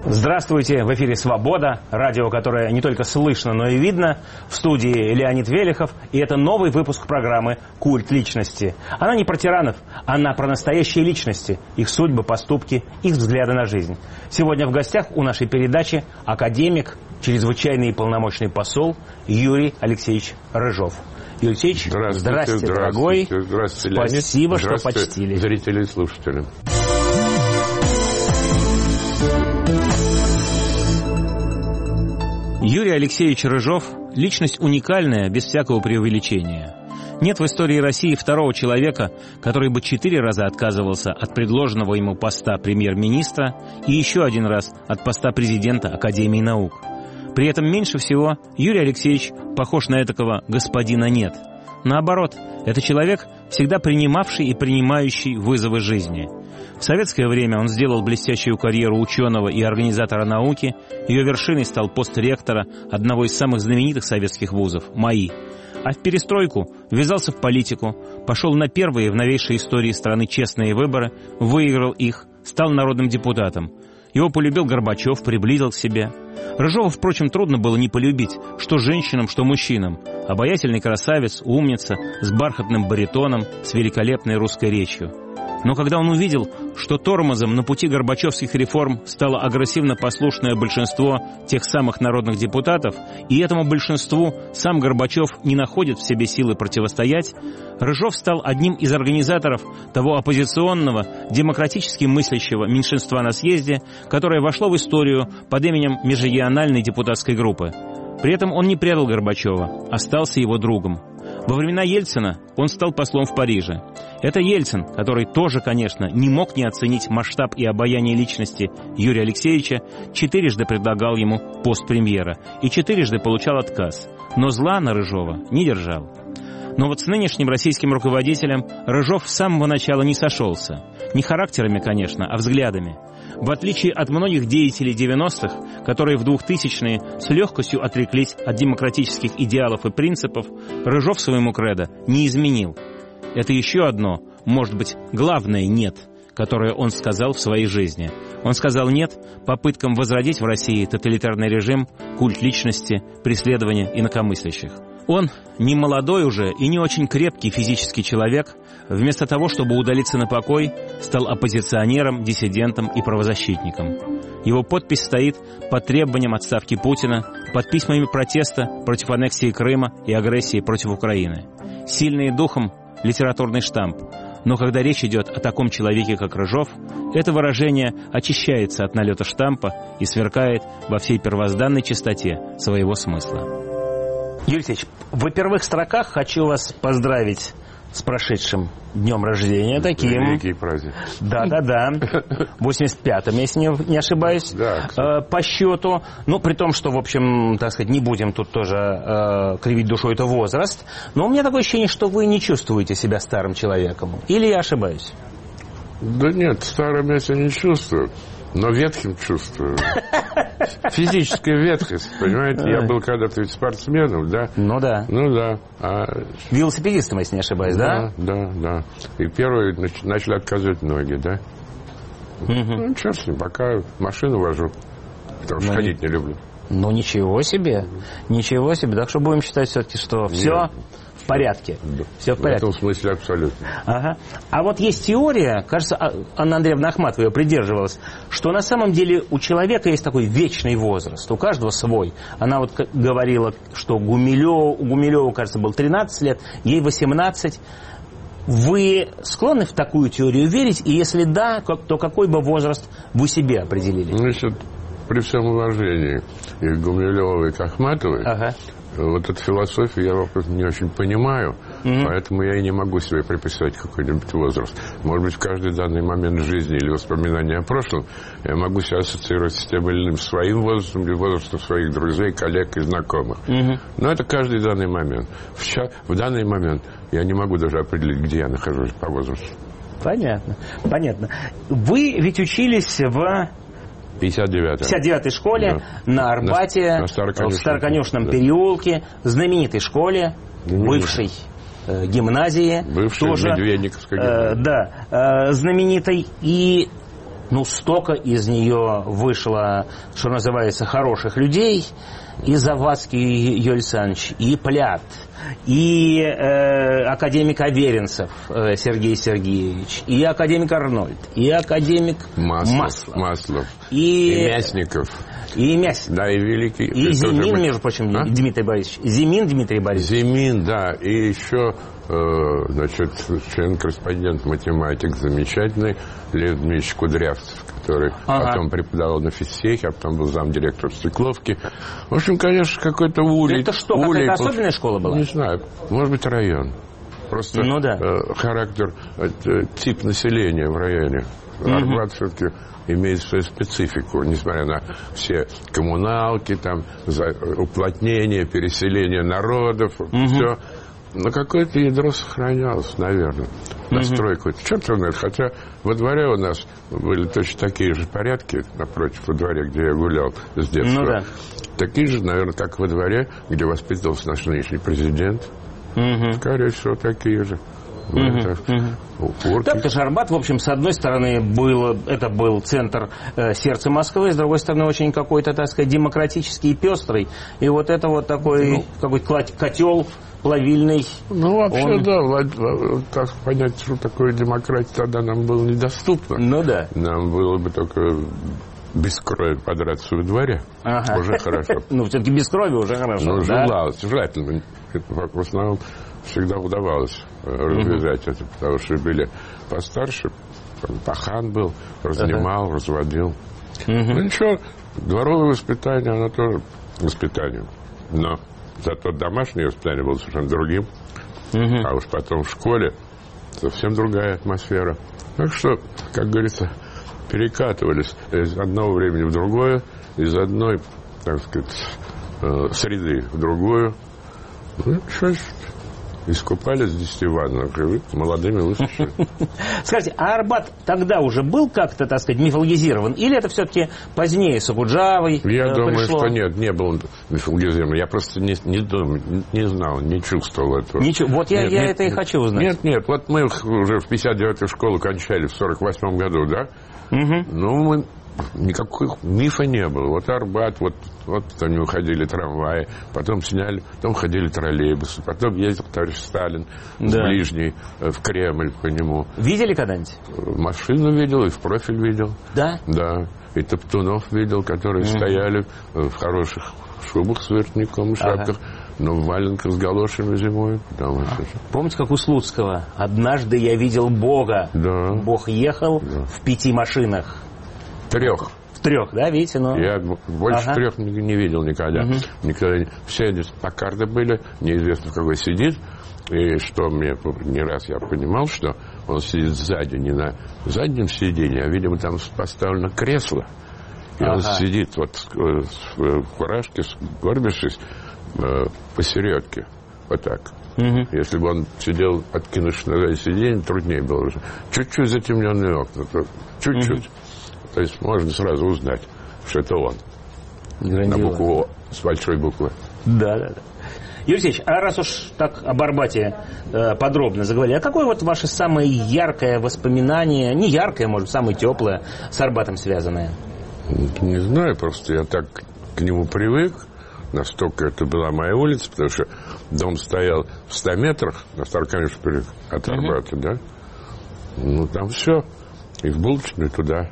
Здравствуйте, в эфире «Свобода», радио, которое не только слышно, но и видно. В студии Леонид Велихов, и это новый выпуск программы «Культ личности». Она не про тиранов, она про настоящие личности, их судьбы, поступки, их взгляды на жизнь. Сегодня в гостях у нашей передачи академик, чрезвычайный и полномочный посол Юрий Алексеевич Рыжов. Юрий Алексеевич, здравствуйте, дорогой. Здравствуйте, Леонид. Спасибо, что почтили. Зрители и слушатели. Юрий Алексеевич Рыжов – личность уникальная, без всякого преувеличения. Нет в истории России второго человека, который бы 4 раза отказывался от предложенного ему поста премьер-министра и еще один раз от поста президента Академии наук. При этом меньше всего Юрий Алексеевич похож на этакого господина «нет». Наоборот, это человек, всегда принимавший и принимающий вызовы жизни. В советское время он сделал блестящую карьеру ученого и организатора науки. Ее вершиной стал пост ректора одного из самых знаменитых советских вузов – МАИ. А в перестройку ввязался в политику, пошел на первые в новейшей истории страны честные выборы, выиграл их, стал народным депутатом. Его полюбил Горбачев, приблизил к себе. Рыжова, впрочем, трудно было не полюбить, что женщинам, что мужчинам. Обаятельный красавец, умница, с бархатным баритоном, с великолепной русской речью. Но когда он увидел, что тормозом на пути горбачевских реформ стало агрессивно-послушное большинство тех самых народных депутатов, и этому большинству сам Горбачев не находит в себе силы противостоять, Рыжов стал одним из организаторов того оппозиционного, демократически мыслящего меньшинства на съезде, которое вошло в историю под именем межрегиональной депутатской группы. При этом он не предал Горбачева, остался его другом. Во времена Ельцина он стал послом в Париже. Это Ельцин, который тоже, конечно, не мог не оценить масштаб и обаяние личности Юрия Алексеевича, 4-жды предлагал ему пост премьера и 4-жды получал отказ. Но зла на Рыжова не держал. Но вот с нынешним российским руководителем Рыжов с самого начала не сошелся. Не характерами, конечно, а взглядами. В отличие от многих деятелей 90-х, которые в 2000-е с легкостью отреклись от демократических идеалов и принципов, Рыжов своему кредо не изменил. Это еще одно, может быть, главное «нет», которое он сказал в своей жизни. Он сказал «нет» попыткам возродить в России тоталитарный режим, культ личности, преследование инакомыслящих. Он, не молодой уже и не очень крепкий физический человек, вместо того, чтобы удалиться на покой, стал оппозиционером, диссидентом и правозащитником. Его подпись стоит под требованием отставки Путина, под письмами протеста против аннексии Крыма и агрессии против Украины. Сильный духом литературный штамп. Но когда речь идет о таком человеке, как Рыжов, это выражение очищается от налета штампа и сверкает во всей первозданной чистоте своего смысла. Юрий Алексеевич, в первых строках хочу вас поздравить с прошедшим днем рождения. Таким. Великий праздник. Да. 85-м, если не ошибаюсь, да, по счету. Ну, при том, что, в общем, так сказать, не будем тут тоже кривить душой, это возраст. Но у меня такое ощущение, что вы не чувствуете себя старым человеком. Или я ошибаюсь? Да нет, старым я себя не чувствую, но ветхим чувствую. Физическая ветхость, понимаете? Я был когда-то ведь спортсменом, да? Ну да. Велосипедистом, если не ошибаюсь, да? Да. И первые начали отказывать ноги, да? Ну, черт с ним, пока машину вожу, потому что ходить не люблю. Ну, ничего себе. Так что будем считать все-таки, что все в порядке. Да. Все в порядке. В этом смысле абсолютно. Ага. А вот есть теория, кажется, Анна Андреевна Ахматова ее придерживалась, что на самом деле у человека есть такой вечный возраст, у каждого свой. Она вот говорила, что у Гумилева, кажется, был 13 лет, ей 18. Вы склонны в такую теорию верить? И если да, то какой бы возраст вы себе определили? Значит, при всем уважении и к Гумилевой, и к Ахматовой, вот эту философию я вопрос не очень понимаю, поэтому я и не могу себе приписать какой-нибудь возраст. Может быть, в каждый данный момент жизни или воспоминания о прошлом я могу себя ассоциировать с тем или иным своим возрастом или возрастом своих друзей, коллег и знакомых. Но это каждый данный момент. В данный момент я не могу даже определить, где я нахожусь по возрасту. Понятно. Вы ведь учились в 59-й школе, да. На Арбате, в Староконюшном переулке, знаменитой школе, бывшей гимназии. Бывшей тоже, Медведниковской гимназии. знаменитой. И ну, столько из нее вышло, что называется, хороших людей. И Завадский Юрий Александрович, и Плят, и академик Аверинцев Сергей Сергеевич, и академик Арнольд, и академик Маслов, и Мясников. И Мясников. Да, и великий. И Зимин, между прочим, Дмитрий Борисович. Зимин Дмитрий Борисович. Зимин, да. И еще, значит, член-корреспондент, математик замечательный, Лев Дмитриевич Кудрявцев, который потом преподавал на физтехе, а потом был замдиректора Стекловки. В общем, конечно, какой-то улей. Это что, какая-то особенная школа была? Не знаю. Может быть, район. Просто характер, тип населения в районе. Арбат все-таки имеет свою специфику, несмотря на все коммуналки, там, уплотнение, переселение народов, все. Но какое-то ядро сохранялось, наверное. Настройку. Черт знает. Хотя во дворе у нас были точно такие же порядки, напротив, во дворе, где я гулял с детства. Такие же, наверное, как во дворе, где воспитывался наш нынешний президент. Скорее всего, такие же. Да, потому что Арбат, в общем, с одной стороны, это был центр сердца Москвы, с другой стороны, очень какой-то, так сказать, демократический и пестрый. И вот это вот такой какой-то котел плавильный. Ну, вообще, да, так понять, что такое демократия, тогда нам было недоступно. Ну, да. Нам было бы только без крови подраться во дворе. Уже хорошо. Ну, все-таки без крови уже хорошо. Ну, желательно. В основном всегда удавалось развязать это, потому что были постарше, пахан был, разнимал, разводил. Ну, ничего, дворовое воспитание, оно тоже воспитание. Но зато домашнее воспитание было совершенно другим. А уж потом в школе совсем другая атмосфера. Так что, как говорится, перекатывались из одного времени в другое, из одной, так сказать, среды в другую. Ну, что ж, искупались в 10 ваннах, молодыми высохшими. Скажите, а Арбат тогда уже был как-то, так сказать, мифологизирован? Или это все-таки позднее с Акуджавой Я думаю, что нет, не был мифологизирован. Я просто не знал, не чувствовал этого. Вот я это и хочу узнать. Нет, вот мы уже в 59-ю школу кончали в 48-м году, да? Ну, никакого мифа не было. Вот Арбат, вот по нему ходили трамваи, потом сняли, потом ходили троллейбусы, потом ездил товарищ Сталин с Ближней в Кремль по нему. Видели когда-нибудь? Машину видел и в профиль видел. Да? Да. И топтунов видел, которые стояли в хороших шубах с воротником и шапках, но в валенках с галошами зимой. Помните, как у Слуцкого? «Однажды я видел Бога». Да. Бог ехал в 5 машинах. 3. В 3, да, видите? Ну... Я больше 3 не видел никогда. Все Паккарды были, неизвестно, в какой сидит. И что мне не раз я понимал, что он сидит сзади, не на заднем сиденье, а, видимо, там поставлено кресло. И он сидит вот в фуражке, сгорбившись, посередке. Вот так. Если бы он сидел, откинувшись на заднее сиденье, труднее было уже. Чуть-чуть затемненные окна. Чуть-чуть. То есть можно сразу узнать, что это он. На букву О, с большой буквы. Да. Юрий Алексеевич, а раз уж так об Арбате подробно заговорили, а какое вот ваше самое яркое воспоминание, не яркое, может, самое теплое, с Арбатом связанное? Не знаю, просто я так к нему привык. Настолько это была моя улица, потому что дом стоял в 100 метрах на Старокаменском переулке от Арбата, да? Ну, там все. И в булочную туда.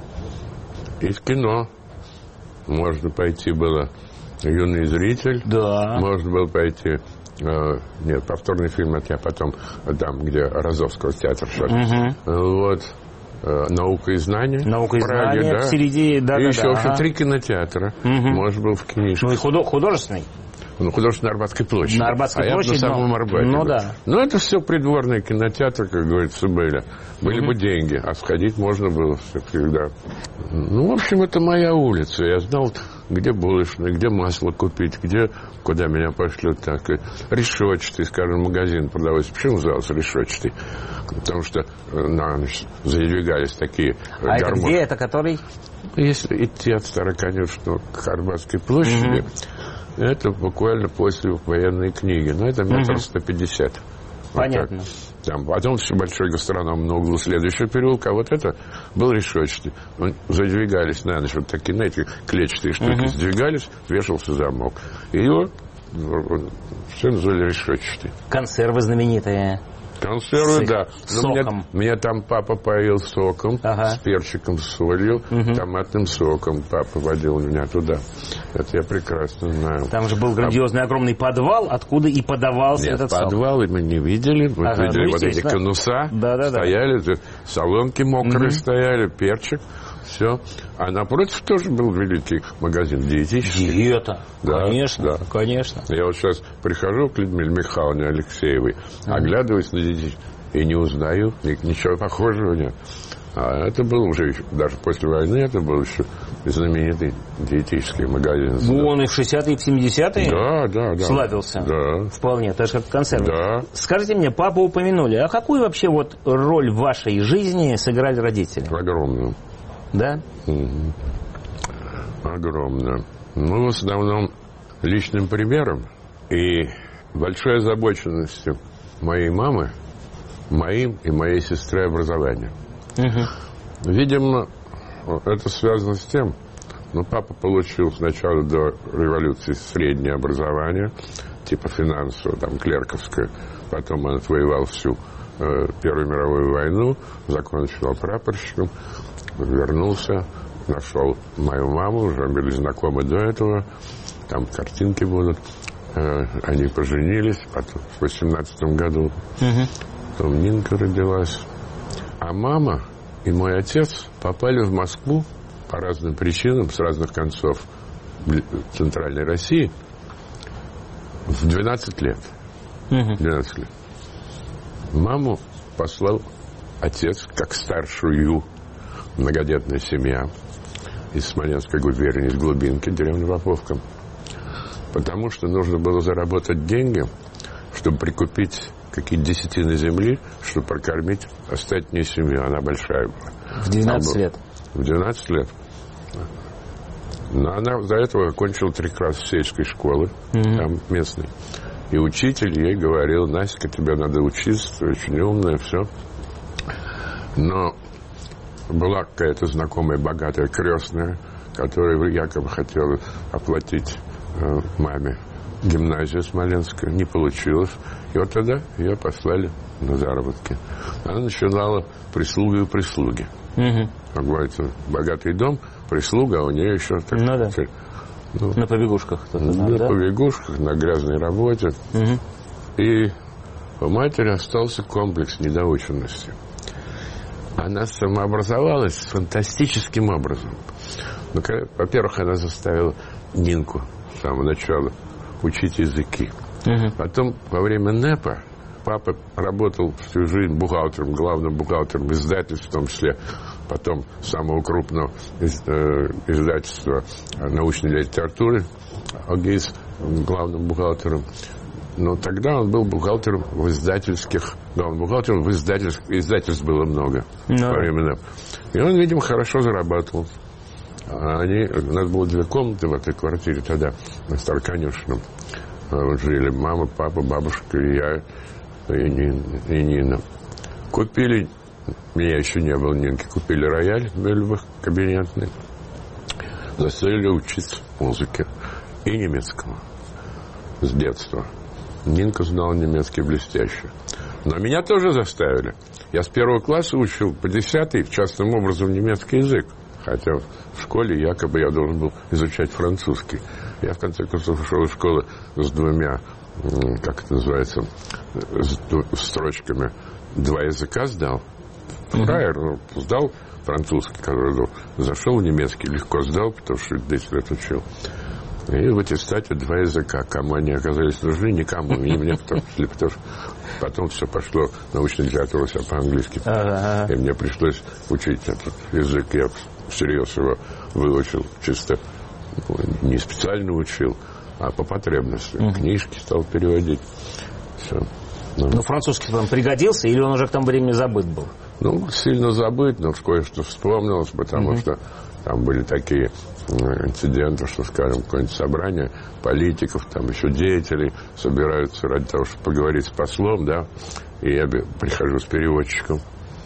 И в кино можно пойти было «Юный зритель». Да. Можно было пойти... нет, повторный фильм от я потом там, где Розовского театр шел. Вот. «Наука и знания». «Наука и знания» да. в середине, да. И еще вообще 3 кинотеатра. Можно было в книжке. Ну и художественный. Ну, художественной на Арбатской площади. На Арбатской площади. На самом Арбате. Ну, да. Ну, это все придворные кинотеатры, как говорится, были. Были бы деньги, а сходить можно было всегда. Ну, в общем, это моя улица. Я знал, где булочная, где масло купить, куда меня пошлют. Так. Решетчатый, скажем, магазин продавался. Почему назывался решетчатый? Потому что на ночь задвигались такие гармошки. Это где? Это который? Если идти от Староконечного к Арбатской площади... Это буквально после военной книги. Но это метр 150. Понятно. Вот Там, потом все большой гастроном на углу следующего переулка, а вот это был решетчатый. Задвигались на ночь, вот такие, знаете, клетчатые штуки сдвигались, вешался замок. И его все назвали решетчатый. Консервы знаменитые. Консервы, да. Соком. Меня там папа поил соком, с перчиком, с солью, томатным соком. Папа водил меня туда. Это я прекрасно знаю. Там же был грандиозный огромный подвал, откуда и подавался этот сок. Подвал мы не видели. Мы видели вот эти конуса. Стояли, солонки мокрые стояли, перчик. Все. А напротив тоже был великий магазин диетический. Диета. Да, конечно, конечно. Я вот сейчас прихожу к Людмиле Михайловне Алексеевой, оглядываюсь на детей и не узнаю, ничего похожего нет. А это был уже, даже после войны, это был еще знаменитый диетический магазин. Он и в 60-е, и в 70-е да. славился. Да. Вполне, так же как консервы. Да. Скажите мне, папу упомянули, а какую вообще вот роль в вашей жизни сыграли родители? Огромную. Да? Огромно. В основном личным примером и большой озабоченностью моей мамы, моим и моей сестры образованием. Видимо, это связано с тем, папа получил сначала до революции среднее образование, типа финансовое, там, клерковское, потом он отвоевал всю Первую мировую войну, закончил прапорщиком, вернулся, нашел мою маму, уже были знакомы до этого, там картинки будут. Они поженились, потом в 18 году. Потом Нинка родилась. А мама и мой отец попали в Москву по разным причинам, с разных концов Центральной России в 12 лет. 12 лет. Маму послал отец, как старшую, многодетная семья из Смоленской губернии, из Глубинки, деревни Поповка. Потому что нужно было заработать деньги, чтобы прикупить какие-то десятины земли, чтобы прокормить остальную семью. Она большая была. В 12 лет? В 12 лет. Но она до этого окончила 3 класса сельской школы, там местной. И учитель ей говорил: Настя, тебе надо учиться, ты очень умная, все. Но была какая-то знакомая, богатая крестная, которая якобы хотела оплатить маме гимназию смоленскую. Не получилось. И вот тогда ее послали на заработки. Она начинала прислугой у прислуги. Как говорится, богатый дом, прислуга, а у нее еще... на побегушках. На побегушках, на грязной работе. И у матери остался комплекс недоученности. Она самообразовалась фантастическим образом. Во-первых, она заставила Нинку с самого начала учить языки. Потом, во время НЭПа, папа работал всю жизнь бухгалтером, главным бухгалтером издательств, в том числе, потом самого крупного издательства научной литературы, ОГИС, главным бухгалтером. Но тогда он был бухгалтером в издательских... главным бухгалтером в издательств было много во время НЭПа. И он, видимо, хорошо зарабатывал. У нас было 2 комнаты в этой квартире тогда, на Староконюшенном. Жили мама, папа, бабушка и я, и Нина. Купили, меня еще не было, Нинки, купили рояль кабинетный, заставили учиться музыке и немецкому с детства. Нинка знала немецкий блестяще. Но меня тоже заставили. Я с 1 класса учил по 10-й частным образом немецкий язык. Хотя в школе якобы я должен был изучать французский. Я, в конце концов, ушел из школы с 2, как это называется, строчками. 2 языка сдал. Правильно, сдал французский, который зашел в немецкий, легко сдал, потому что 10 лет учил. И в аттестате 2 языка. Кому они оказались нужны? Никому. И мне потому что потом все пошло, научная литература вся по-английски. И мне пришлось учить этот язык. Я всерьез его выучил чисто, не специально учил, а по потребности. Книжки стал переводить. Все. Но французский вам пригодился, или он уже к тому времени забыт был? Ну, сильно забыть, но кое-что вспомнилось, потому что там были такие инциденты, что, скажем, какое-нибудь собрание политиков, там еще деятелей собираются ради того, чтобы поговорить с послом, да, и я прихожу с переводчиком,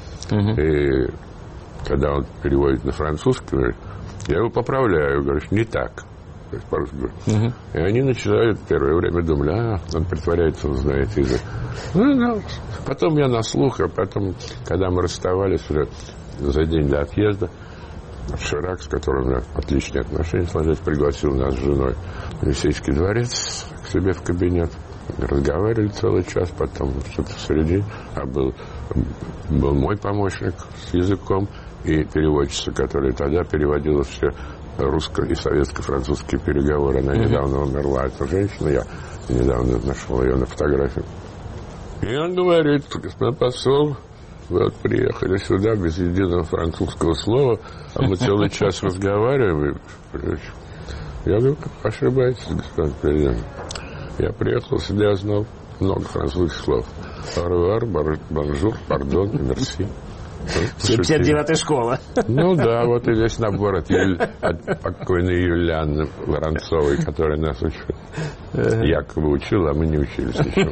и когда он переводит на французский, говорит, я его поправляю, говорю, не так. То есть по-русски говорю. И они начинают первое время думать, он притворяется, он знает язык. Ну, потом я на слух, а потом, когда мы расставались уже за день до отъезда, Ширак, с которым у меня отличные отношения сложились, пригласил нас с женой в Елисейский дворец к себе в кабинет. Разговаривали целый час, потом что-то в середине. Был мой помощник с языком и переводчица, которая тогда переводила все русско- и советско-французские переговоры. Она недавно умерла, эта женщина. Я недавно нашел ее на фотографии. И он говорит, господин посол, вы вот приехали сюда без единого французского слова, а мы целый час разговариваем. Я говорю, ошибаетесь, господин президент. Я приехал сюда, я знал много французских слов. Арвар, бонжур, пардон, мерси. 59-я школа. Ну да, вот и весь набор от покойной Юлианы Воронцовой, которая нас якобы учила, а мы не учились еще.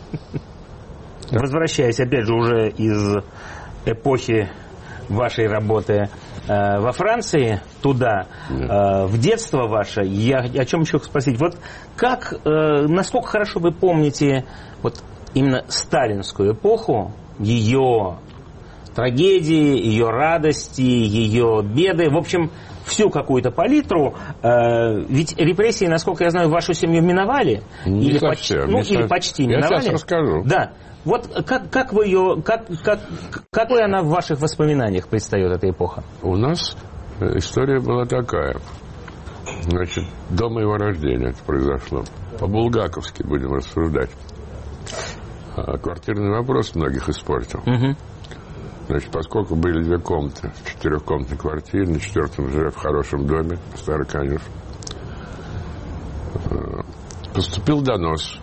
Возвращаясь, опять же, уже из эпохи вашей работы во Франции, туда, в детство ваше, я о чем еще спросить. Вот как, насколько хорошо вы помните вот именно сталинскую эпоху, ее трагедии, ее радости, ее беды, в общем, всю какую-то палитру, ведь репрессии, насколько я знаю, вашу семью миновали? Или почти миновали? Я сейчас расскажу. Да. Вот как вы ее, какой она в ваших воспоминаниях предстает, эта эпоха? У нас история была такая. Значит, до моего рождения это произошло. По-булгаковски будем рассуждать. Квартирный вопрос многих испортил. Значит, поскольку были 2 комнаты в 4-комнатной квартире, на 4-м жили в хорошем доме, Староконев, поступил донос,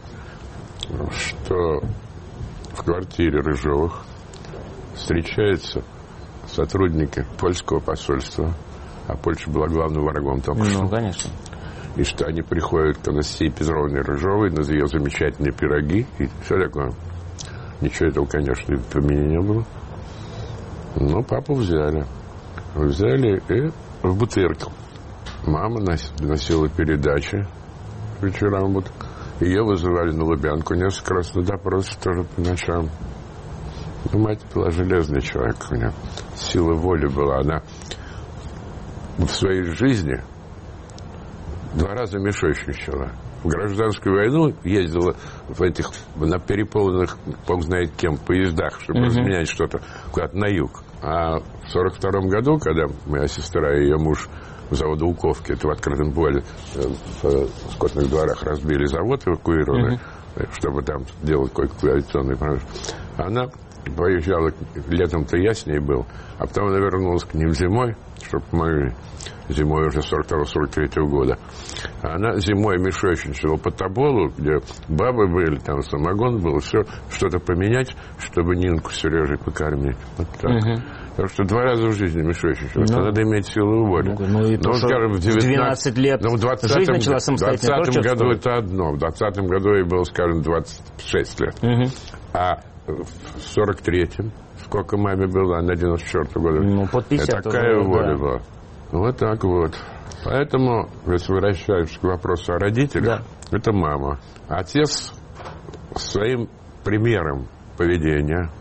что в квартире Рыжовых встречаются сотрудники польского посольства, а Польша была главным врагом только что. Ну, конечно. И что они приходят к Анастасии Петровне Рыжовой на ее замечательные пироги и все такое. Ничего этого, конечно, по мне не было. Но папу взяли. Взяли и в Бутырку. Мама носила передачи вечерам. Ее вызывали на Лубянку несколько раз на допрос, тоже по ночам. Ну, мать была железный человек, у нее сила воли была. Она в своей жизни 2 раза мешочничала. В гражданскую войну ездила на переполненных, бог знает кем, поездах, чтобы разменять что-то куда-то на юг. А в 1942 году, когда моя сестра и ее муж в заводоуковке, это в открытом поле, в скотных дворах разбили завод эвакуированный, чтобы там делать кое-какую авиационную промышленность. Она поезжала, летом-то я с ней был, а потом она вернулась к ним зимой, чтобы помогли. Зимой уже 42-43 года. Она зимой мешочничала по Тоболу, где бабы были, там самогон был, все, что-то поменять, чтобы Нинку с Сережей покормить. Вот так. Так что 2 раза в жизни мешочничала. Ну, надо иметь силу воли. Ну, скажем, в 12 лет жизнь начала самостоятельно. В 20 году это одно. В 20 году ей было, скажем, 26 лет. А в 43-м, сколько маме было, она 94 года. Ну, под 50 такая воля была. Вот так вот. Поэтому, если возвращаемся к вопросу о родителях, это мама. Отец своим примером поведения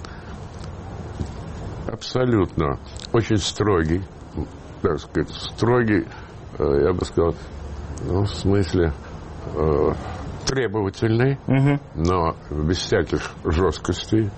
абсолютно очень строгий, так сказать, строгий, я бы сказал, ну, в смысле требовательный, но без всяких жесткостей,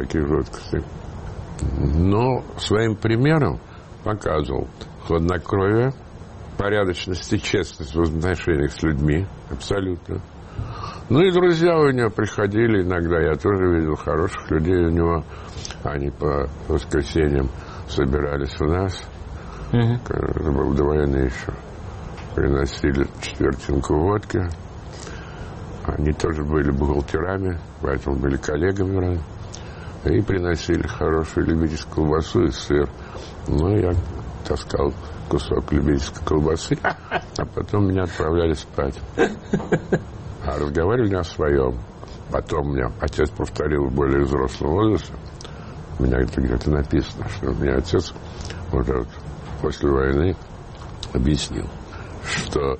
но своим примером показывал хладнокровие, порядочность и честность в отношениях с людьми, абсолютно. Ну и друзья у него приходили иногда, я тоже видел хороших людей у него, они по воскресеньям собирались у нас, когда был до войны еще, приносили 4 водки, они тоже были бухгалтерами, поэтому были коллегами. И приносили хорошую любительскую колбасу и сыр. Ну, я таскал кусок любительской колбасы, а потом меня отправляли спать. А разговаривали о своем. Потом мне отец повторил в более взрослом возрасте. У меня это где-то написано, что у меня отец уже вот после войны объяснил, что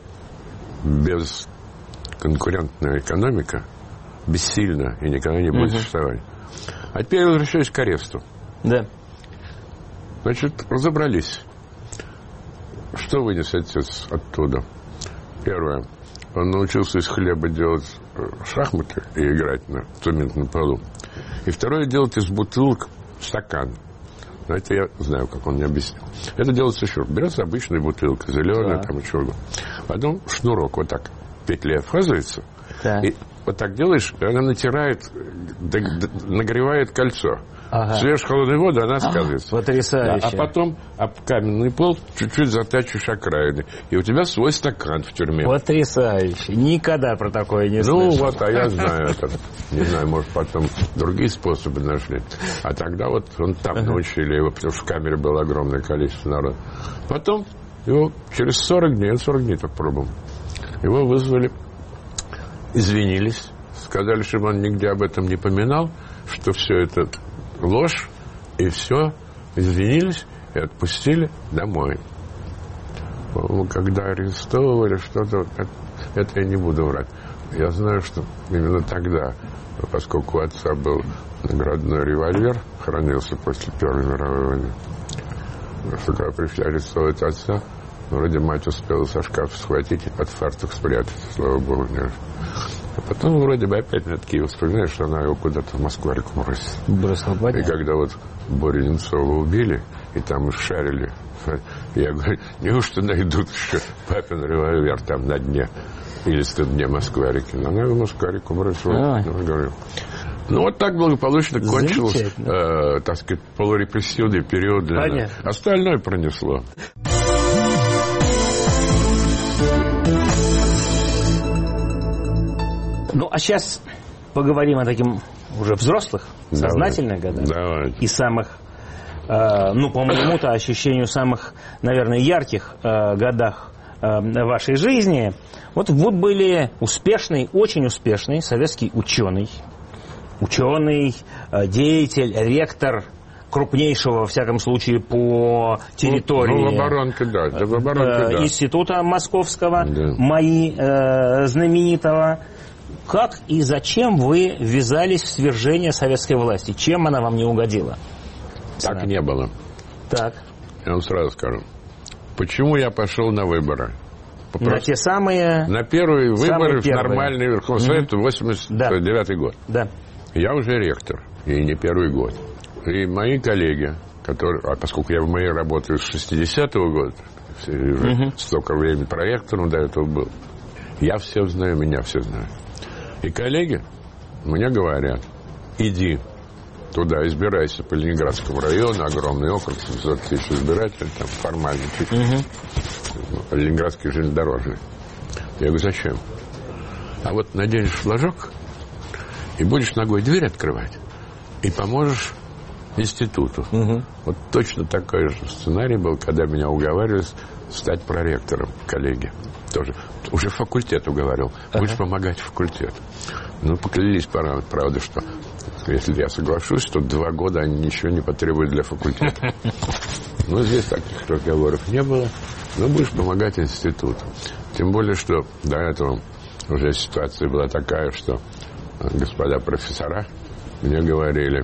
бесконкурентная экономика бессильна и никогда не будет существовать. А теперь я возвращаюсь к аресту. Да. Значит, разобрались. Что вынес отец оттуда? Первое. Он научился из хлеба делать шахматы и играть на цементном полу. И второе, делать из бутылок стакан. Но это я знаю, как он мне объяснил. Это делается еще. Берется обычная бутылка, зеленая, там еще. Потом шнурок вот так петлей обвязывается. И вот так делаешь, и она натирает, нагревает кольцо. Свежая холодная вода, она сказывается. Потрясающе. А потом об каменный пол чуть-чуть затачиваешь окраины. И у тебя свой стакан в тюрьме. Потрясающе. Никогда про такое не слышал. Ну вот, а я знаю это. Не знаю, может, потом другие способы нашли. А тогда вот он там научили его, потому что в камере было огромное количество народа. Потом его через 40 дней, он 40 дней так пробовал, его вызвали, извинились, сказали, чтобы он нигде об этом не поминал, что все это ложь, и все, извинились и отпустили домой. Когда арестовывали что-то, это я не буду врать. Я знаю, что именно тогда, поскольку у отца был наградной револьвер, хранился после Первой мировой войны, что когда пришли арестовывать отца, вроде мать успела со шкафа схватить и под фартук спрятать, слава богу, нет. А потом вроде бы опять на Киев вспоминает, что она его куда-то в Москву-реку бросила. И когда вот Борю Немцова убили, и там шарили, я говорю, неужто найдут еще папин револьвер там на дне, или на дне Москва-реки? Она его в Москву-реку бросила. Ну, вот так благополучно кончился, так сказать, полурепрессивный период для нас. Остальное пронесло. Ну, а сейчас поговорим о таких уже взрослых, сознательных годах. Давай. И самых, ну, по моему-то ощущению, самых, наверное, ярких годах вашей жизни. Вот вы были успешный, очень успешный советский ученый, деятель, ректор крупнейшего, во всяком случае, по территории института московского, МАИ знаменитого. Как и зачем вы ввязались в свержение советской власти? Чем она вам не угодила? Так не было. Так. Я вам сразу скажу. Почему я пошел на выборы? На те самые... На первые выборы в нормальный Верховный Совет, 89-й год. Да. Я уже ректор, и не первый год. И мои коллеги, которые... А поскольку я в МАИ работаю с 60-го года, столько времени проректором до этого был, я всех знаю, меня все знают. И коллеги мне говорят, иди туда, избирайся по Ленинградскому району, огромный округ, 700 тысяч избирателей, там формально чуть Ленинградский железнодорожный. Я говорю, зачем? А вот наденешь флажок и будешь ногой дверь открывать и поможешь институту. Вот точно такой же сценарий был, когда меня уговаривали стать проректором, коллеги. Тоже. Уже факультет уговаривал. Будешь помогать факультету. Ну, поклялись, правда, что если я соглашусь, то 2 года они ничего не потребуют для факультета. Но здесь таких разговоров не было. Но будешь помогать институту. Тем более, что до этого уже ситуация была такая, что господа профессора мне говорили,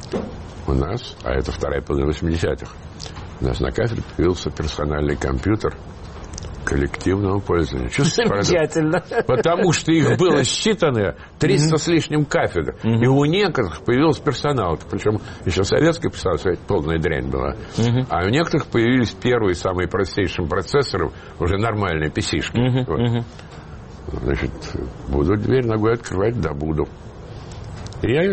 у нас, а это вторая половина 80-х, у нас на кафедре появился персональный компьютер коллективного пользования. Замечательно. Потому что их было считано 300 с лишним кафедр. И у некоторых появился персонал. Причем еще советский персонал, полная дрянь была. А у некоторых появились первые, самые простейшие процессоры, уже нормальные PC-шки. Значит, буду дверь ногой открывать, да, буду. И я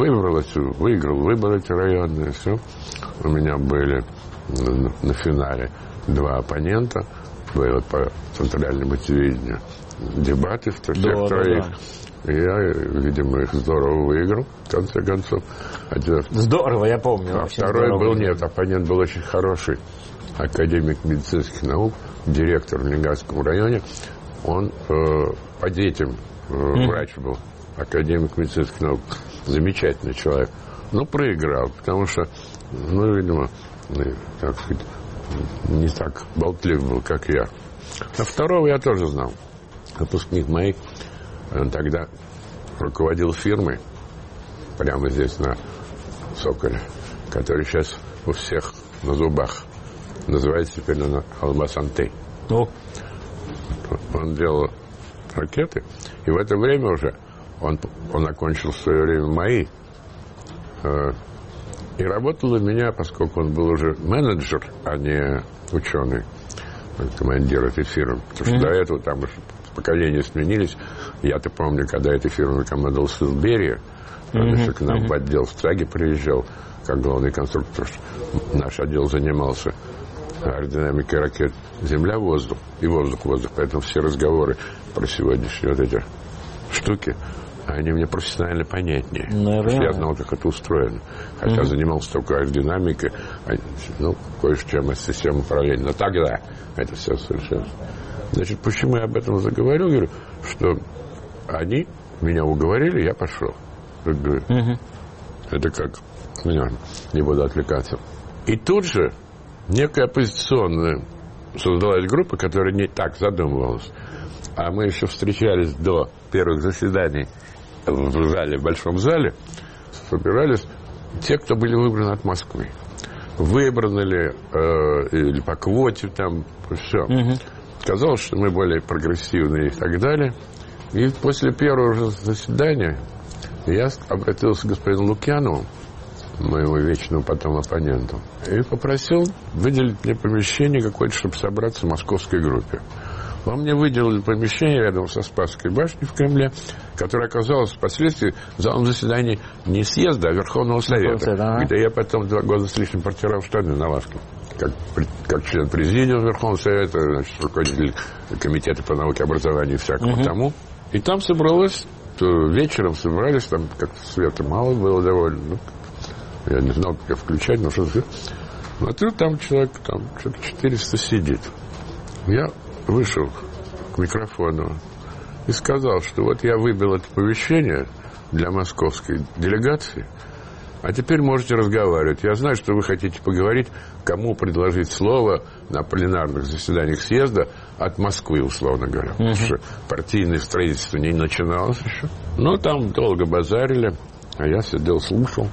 выиграл выборы эти районные, все. У меня были на финале 2 оппонента. было по центральному телевидению дебаты всех троих. И я, видимо, их здорово выиграл, в конце концов. Здорово, я помню. А второй был, оппонент был очень хороший. Академик медицинских наук, директор в Ленинградском районе. Он по детям врач был, академик медицинских наук. Замечательный человек. Но проиграл, потому что, видимо, так сказать, не так болтлив был, как я. А второго я тоже знал. Выпускник моей, он тогда руководил фирмой прямо здесь на Соколе, которая сейчас у всех на зубах. Называется теперь она Алмаз-Антей. Он делал ракеты, и в это время уже он окончил в свое время МАИ. И работал у меня, поскольку он был уже менеджер, а не ученый, командир этой фирмы. Потому что до этого там поколения сменились. Я-то помню, когда этой фирмой командовал Сил Берия, он еще к нам в отдел в Праге приезжал, как главный конструктор. Наш отдел занимался аэродинамикой ракет земля-воздух и воздух-воздух. Поэтому все разговоры про сегодняшние вот эти штуки, они мне профессионально понятнее. Потому что я знал, как это устроено. Хотя занимался только аэродинамикой, кое-чем из системы управления. Но тогда это все совершенно. Значит, почему я об этом заговорил? Говорю, что они меня уговорили, я пошел. Это как, не буду отвлекаться. И тут же некая оппозиционная создалась группа, которая не так задумывалась. А мы еще встречались до первых заседаний в зале, в большом зале, собирались те, кто были выбраны от Москвы. Выбраны ли или по квоте, там, все. Казалось, что мы более прогрессивные и так далее. И после первого же заседания я обратился к господину Лукьянову, моему вечному потом оппоненту, и попросил выделить мне помещение какое-то, чтобы собраться в московской группе. Он мне выделил помещение рядом со Спасской башней в Кремле, которое оказалось впоследствии залом заседаний не съезда, а Верховного Совета, где я потом 2 года с лишним протирал штаны на лавке. Как член президиума Верховного Совета, значит, руководитель комитета по науке, образованию и всякому тому. И там вечером собрались, там как-то света мало было довольно. Я не знал, как включать, но что-то. Смотрю, там человек, что-то 400 сидит. Я вышел к микрофону и сказал, что вот я выбил это помещение для московской делегации, а теперь можете разговаривать. Я знаю, что вы хотите поговорить, кому предложить слово на пленарных заседаниях съезда от Москвы, условно говоря. Потому что партийное строительство не начиналось еще. Но там долго базарили, а я сидел, слушал.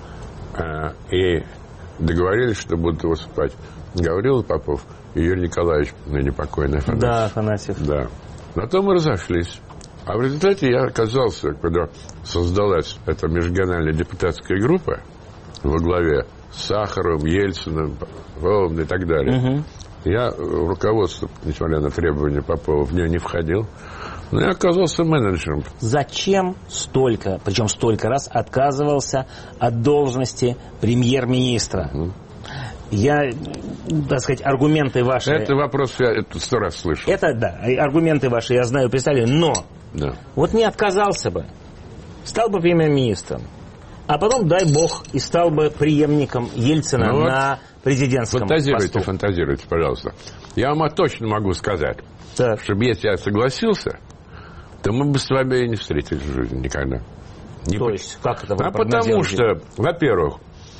И договорились, что будут выступать Гаврила Попов и Юрий Николаевич, ныне покойный Афанасьев. Да, Афанасьев. Да. На то мы разошлись. А в результате я оказался, когда создалась эта межрегиональная депутатская группа во главе с Сахаровым, Ельциным, Воловым и так далее. Я в руководство, несмотря на требования Попова, в нее не входил. Но я оказался менеджером. Зачем причем столько раз отказывался от должности премьер-министра? Я, так сказать, аргументы ваши... Это вопрос я 100 раз слышал. Это, да, аргументы ваши я знаю, представляю, но вот не отказался бы, стал бы премьер-министром, а потом, дай бог, и стал бы преемником Ельцина на президентском посту. Фантазируйте, пожалуйста. Я вам точно могу сказать, что если я согласился, то мы бы с вами и не встретились в жизни никогда. То есть, как это вы потому что, во-первых,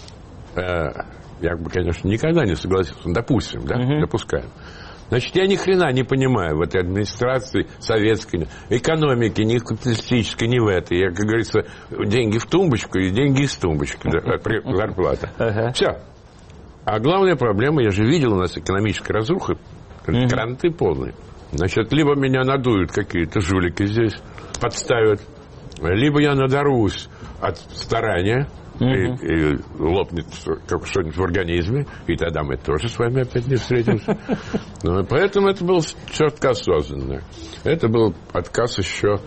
я бы, конечно, никогда не согласился, допустим, допускаем. Значит, я ни хрена не понимаю в этой администрации советской, экономики, ни капиталистической, ни в этой. Я, как говорится, деньги в тумбочку и деньги из тумбочки, зарплата. Все. А главная проблема, я же видел у нас экономическая разруха, кранты полные. Значит, либо меня надуют какие-то жулики здесь, подставят, либо я надорвусь от старания, и лопнет что-нибудь в организме, и тогда мы тоже с вами опять не встретимся. Поэтому это был четко осознанно. Это был отказ еще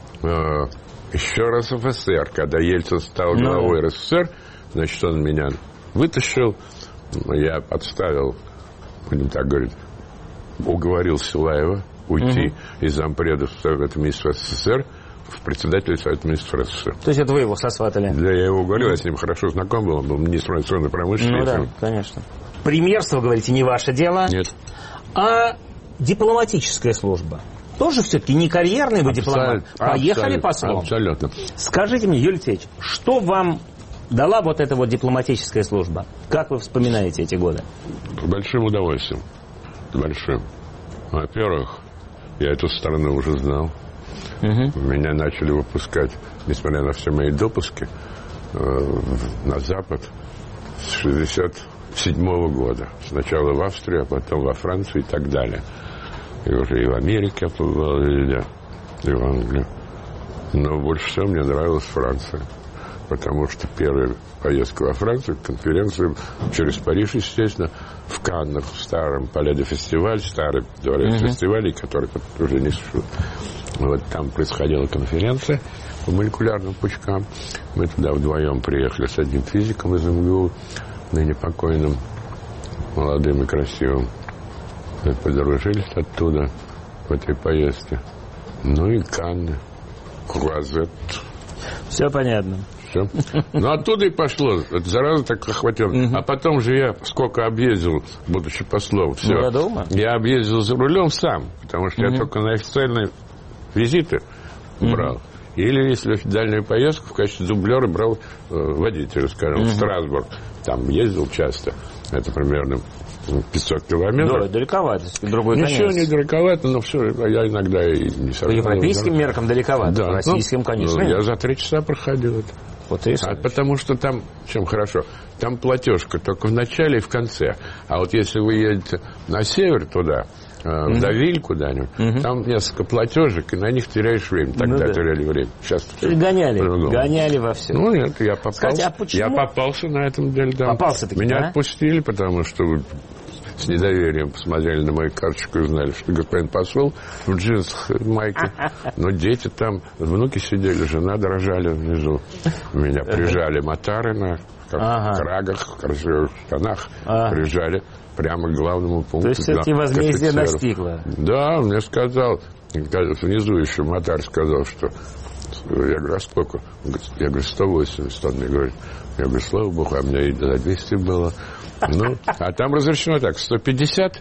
РСФСР. Когда Ельцин стал главой РСФСР, значит, он меня вытащил, я подставил, будем так говорить, уговорил Силаева уйти из зампреда Совета Министров СССР в председателя Совета Министров СССР. То есть это вы его сосватали? Да, я его уговорил, я с ним хорошо знаком был, он был министром инвестиционной промышленности. Ну да, конечно. Премьерство, говорите, не ваше дело? Нет. А дипломатическая служба? Тоже все-таки не карьерный вы дипломат? Поехали послом? Абсолютно. Скажите мне, Юрий Алексеевич, что вам дала вот эта вот дипломатическая служба? Как вы вспоминаете эти годы? С большим удовольствием. С большим. Во-первых, я эту страну уже знал. Меня начали выпускать, несмотря на все мои допуски, на Запад с 1967 года. Сначала в Австрию, а потом во Францию и так далее. И уже и в Америке побывал, и в Англии. Но больше всего мне нравилась Франция. Потому что первая поездка во Францию, конференция через Париж, естественно, в Каннах, в старом Пале-де-фестиваль, старый дворец фестивалей, который уже не существует. Вот там происходила конференция по молекулярным пучкам. Мы туда вдвоем приехали с одним физиком из МГУ, ныне покойным, молодым и красивым. Мы подружились оттуда в этой поездке. Ну и Канны, Круазет. Все понятно. Все. Ну, оттуда и пошло. Это зараза так охватила. А потом же я сколько объездил, будучи послом. Все. Я объездил за рулем сам, потому что я только на официальные визиты брал. Или, если в дальнюю поездку, в качестве дублера брал водителя, скажем, в Страсбург. Там ездил часто. Это примерно 500 километров. Да, далековато, другой конец. Ничего не далековато, но все, я иногда и не совсем. По европейским меркам далековато, да, по российским, конечно. Я за 3 часа проходил это. Потому что там, чем хорошо, там платежка только в начале и в конце. А вот если вы едете на север туда, в Давиль куда-нибудь, там несколько платежек, и на них теряешь время. Тогда теряли время. Сейчас гоняли во все. Ну нет, я попался. Кстати, я попался на этом деле. Да. Попался-таки, меня отпустили, потому что с недоверием посмотрели на мою карточку и знали, что господин посол в джинсах, в майке. Но дети там, внуки сидели, жена дрожали внизу. Меня прижали мотары на крагах, красивых штанах. Прижали прямо к главному пункту. То есть все-таки возмездие достигло? Да, мне сказал, внизу еще мотарь сказал, что... Я говорю, а сколько? Я говорю, 180. Он мне говорит, я говорю, слава богу, а у меня и до 200 было. Ну, а там разрешено так, 150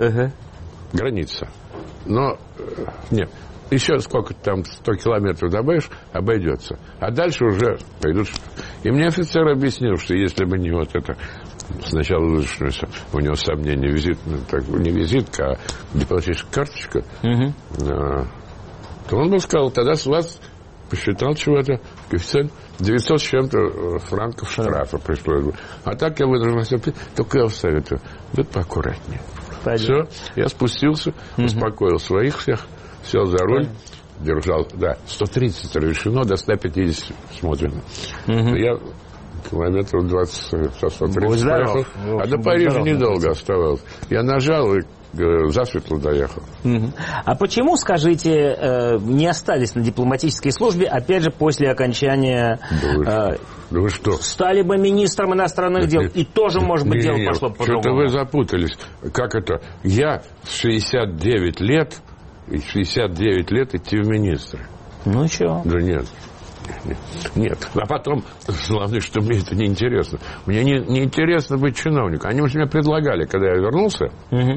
граница. Но, нет, еще сколько там, 100 километров добавишь, обойдется. А дальше уже пойдут... И мне офицер объяснил, что если бы не вот это... Сначала у него сомнения, не визитка, а дипломатическая карточка, то он бы сказал, тогда с вас посчитал чего-то, коэффициент 900 с чем-то франков штрафа пришлось бы. А так я вынужден, только я вам советую, будь поаккуратнее. Все, я спустился, успокоил своих всех, сел за руль, держал, 130 разрешено, до 150 смотрим. Я километров 20 со 130 поехал, а до Парижа недолго оставалось. Я нажал и засветло доехал. А почему, скажите, не остались на дипломатической службе, опять же, после окончания... Да вы что? Стали бы министром иностранных дел, и тоже, может быть, дело пошло по-другому. Что-то вы запутались. Как это? Я в 69 лет идти в министры. Ну, что? Да нет. Нет. А потом, главное, что мне это не интересно. Мне не интересно быть чиновником. Они мне предлагали, когда я вернулся,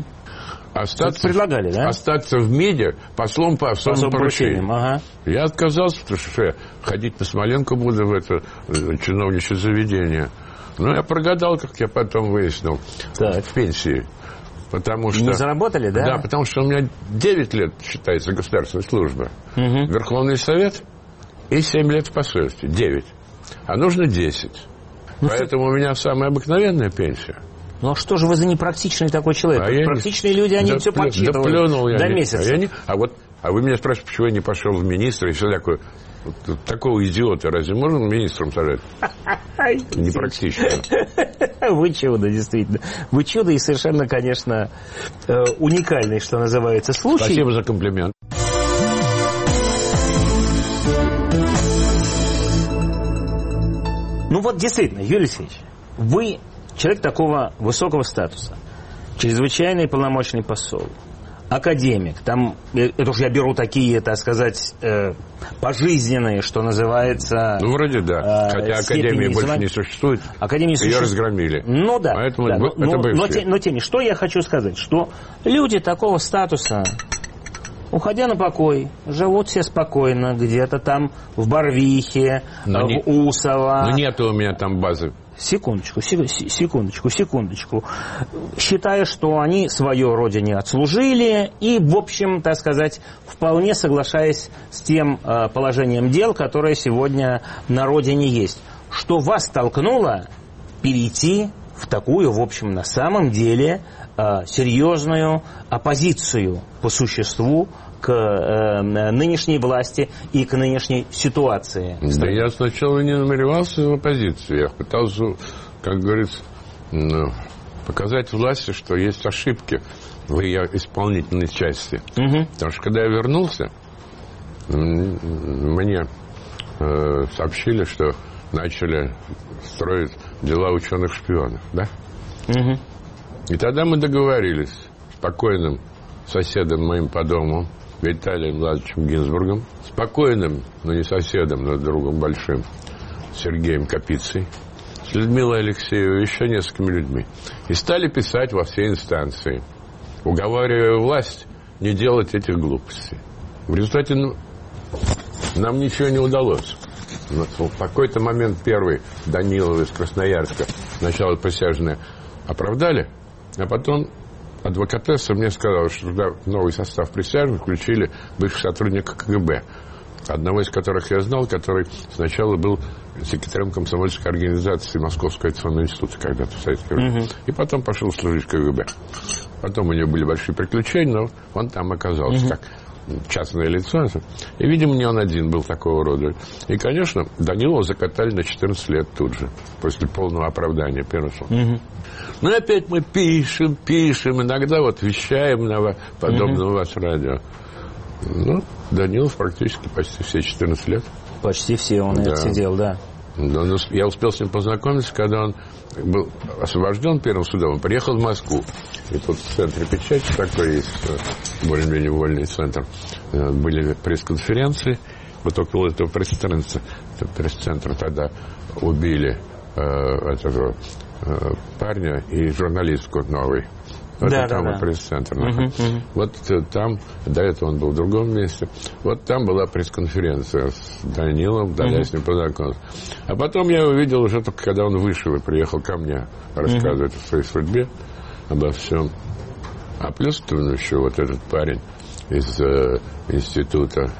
остаться в МИДе послом по особым поручениям. Я отказался, потому что я ходить на Смоленку буду в это чиновничье заведение. Но я прогадал, как я потом выяснил, в пенсии. Потому что... Не заработали, да? Да, потому что у меня 9 лет считается государственная служба. Верховный Совет и 7 лет в посольстве. 9. А нужно 10. Поэтому у меня самая обыкновенная пенсия. Ну а что же вы за непрактичный такой человек? Практичные люди, они все подсчитывают. Да плюнул я. До месяца. А вы меня спрашиваете, почему я не пошел в министры и все такое. Такого идиота разве можно министром сажать? Непрактично. Вы чудо, действительно. Вы чудо и совершенно, конечно, уникальный, что называется, случай. Спасибо за комплимент. Ну вот действительно, Юрий Алексеевич, вы человек такого высокого статуса, чрезвычайный полномочный посол, академик, там, это уж я беру такие, так сказать, пожизненные, что называется... Ну, вроде да, хотя академии больше не существует, ее разгромили. Ну да, поэтому да. это но тем, что я хочу сказать, что люди такого статуса, уходя на покой, живут все спокойно, где-то там в Барвихе, в Усово. Но нет у меня там базы. Секундочку. Считая, что они свое родине отслужили и, в общем, так сказать, вполне соглашаясь с тем положением дел, которое сегодня на родине есть. Что вас толкнуло перейти в такую, в общем, на самом деле серьезную оппозицию по существу к нынешней власти и к нынешней ситуации? Да я сначала не намеревался в оппозицию. Я пытался, как говорится, показать власти, что есть ошибки в ее исполнительной части. Потому что когда я вернулся, мне сообщили, что начали строить дела ученых-шпионов. Да? И тогда мы договорились с покойным соседом моим по дому, Виталием Владимировичем Гинзбургом, спокойным, но не соседом, но другом большим, Сергеем Капицей, с Людмилой Алексеевой и еще несколькими людьми. И стали писать во все инстанции, уговаривая власть не делать этих глупостей. В результате нам ничего не удалось. В какой-то момент первый Данилов из Красноярска, сначала присяжные оправдали, а потом адвокатесса мне сказала, что туда в новый состав присяжных включили бывших сотрудников КГБ, одного из которых я знал, который сначала был секретарем комсомольской организации Московского авиационного института когда-то в Советское время. И потом пошел служить в КГБ. Потом у него были большие приключения, но он там оказался как частное лицо. И, видимо, не он один был такого рода. И, конечно, Данилова закатали на 14 лет тут же, после полного оправдания первого слова. Ну и опять мы пишем, иногда вот вещаем на подобном у вас радио. Ну, Данилов практически почти все 14 лет. Почти все он отсидел, да. Я успел с ним познакомиться, когда он был освобожден первым судом, он приехал в Москву. И тут в центре печати такой есть, более-менее вольный центр. Были пресс-конференции. Вот около этого пресс-центра тогда убили этого парня и журналистку новый. Вот там пресс-центр. Вот там, до этого он был в другом месте. Вот там была пресс-конференция с Данилом, да, я с ним познакомился. А потом я увидел уже только, когда он вышел и приехал ко мне рассказывать о своей судьбе, обо всем. А плюс еще вот этот парень из института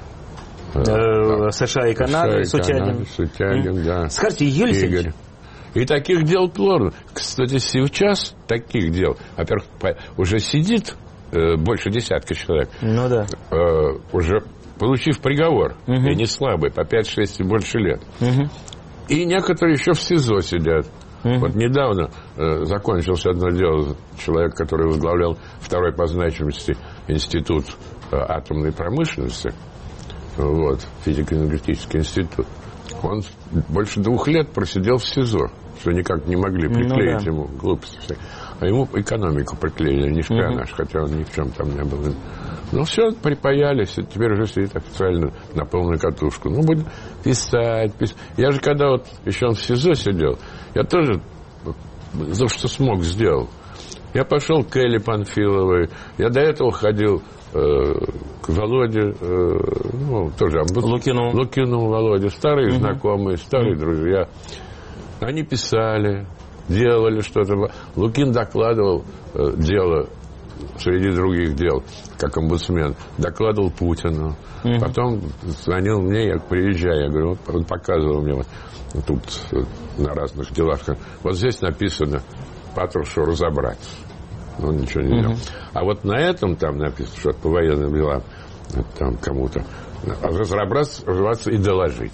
США и Канады, Сутягин, да. Скажите, Юрий Алексеевич. И таких дел плотно. Кстати, сейчас таких дел, во-первых, уже сидит больше десятка человек. Ну да. Уже получив приговор, и не слабый, по 5-6 и больше лет. И некоторые еще в СИЗО сидят. Вот недавно закончилось одно дело. Человек, который возглавлял второй по значимости институт атомной промышленности, вот, физико-энергетический институт, он больше 2 лет просидел в СИЗО, что никак не могли приклеить ему глупости. А ему экономику приклеили, не шпионаж, хотя он ни в чем там не был. Ну, все, припаялись, и теперь уже сидит официально на полную катушку. Ну, будем писать. Я же, когда вот еще он в СИЗО сидел, я тоже за что смог сделал. Я пошел к Элле Панфиловой, я до этого ходил к Володе, ну, тоже Лукину Володе, старые знакомые, старые друзья. Они писали, делали что-то. Лукин докладывал дело среди других дел, как омбудсмен, докладывал Путину. Потом звонил мне, я приезжаю, я говорю, он показывал мне вот тут на разных делах. Вот здесь написано Патрушеву разобрать. Он ничего не делал. А вот на этом там написано, что по военным делам там кому-то разобраться и доложить.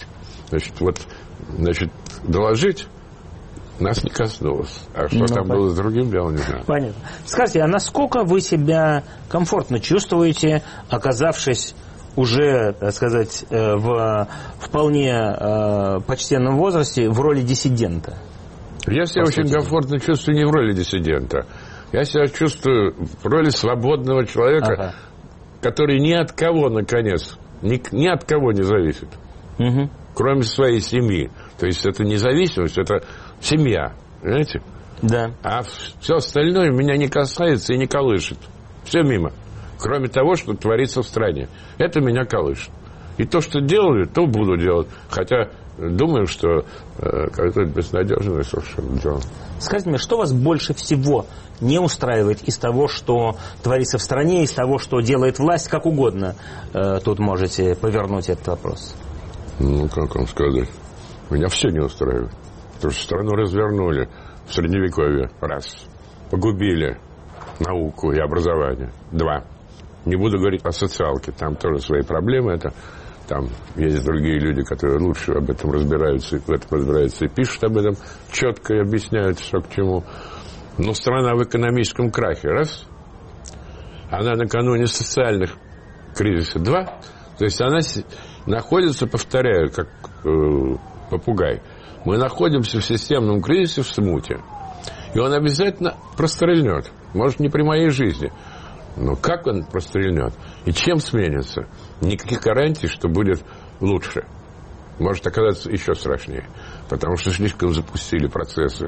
Значит, доложить нас не коснулось. А что там было с другим делом, не знаю. Понятно. Скажите, а насколько вы себя комфортно чувствуете, оказавшись уже, так сказать, в вполне почтенном возрасте в роли диссидента? Я себя очень комфортно чувствую не в роли диссидента. Я себя чувствую в роли свободного человека, который ни от кого, наконец, ни от кого не зависит, кроме своей семьи. То есть это независимость, это семья, понимаете? Да. А все остальное меня не касается и не колышет. Все мимо. Кроме того, что творится в стране. Это меня колышет. И то, что делаю, то буду делать. Хотя думаю, что это безнадежное совершенно дело. Скажите мне, что вас больше всего не устраивает из того, что творится в стране, из того, что делает власть, как угодно? Тут можете повернуть этот вопрос. Ну, как вам сказать? Меня все не устраивает. Потому что страну развернули в Средневековье. Раз. Погубили науку и образование. Два. Не буду говорить о социалке. Там тоже свои проблемы. Это там есть другие люди, которые лучше об этом разбираются, и пишут об этом четко и объясняют, что к чему. Но страна в экономическом крахе. Раз. Она накануне социальных кризисов. Два. То есть она находится, повторяю, как попугай. Мы находимся в системном кризисе, в смуте. И он обязательно прострельнет. Может, не при моей жизни. Но как он прострельнет? И чем сменится? Никаких гарантий, что будет лучше. Может оказаться еще страшнее. Потому что слишком запустили процессы.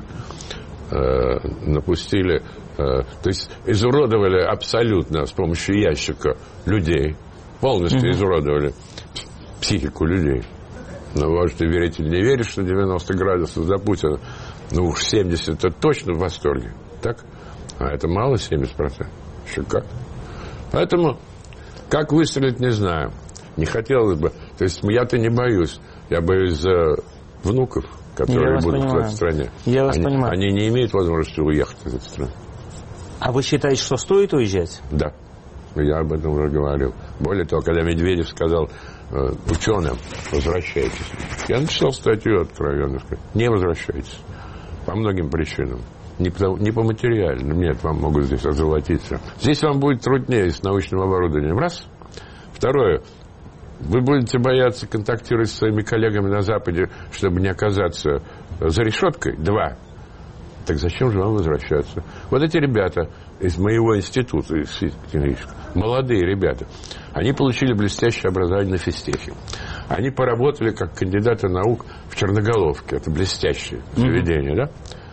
Напустили... то есть изуродовали абсолютно с помощью ящика людей. Полностью изуродовали психику людей. Но можете верить или не верить, что 90 градусов за Путина. Ну уж 70 это точно в восторге. Так? А это мало 70%. Еще как. Поэтому, как выстрелить, не знаю. Не хотелось бы. То есть я-то не боюсь. Я боюсь за внуков, которые будут в этой стране. Я вас понимаю. Они не имеют возможности уехать из этой страны. А вы считаете, что стоит уезжать? Да. Я об этом уже говорил. Более того, когда Медведев сказал ученым: возвращайтесь, я написал статью откровенно сказать: не возвращайтесь. По многим причинам. Не по материальным. Нет, вам могут здесь озолотиться. Здесь вам будет труднее с научным оборудованием. Раз. Второе. Вы будете бояться контактировать с своими коллегами на Западе, чтобы не оказаться за решеткой. Два. Так зачем же вам возвращаться? Вот эти ребята из моего института, молодые ребята, они получили блестящее образование на физтехе. Они поработали как кандидаты наук в Черноголовке. Это блестящее заведение, да?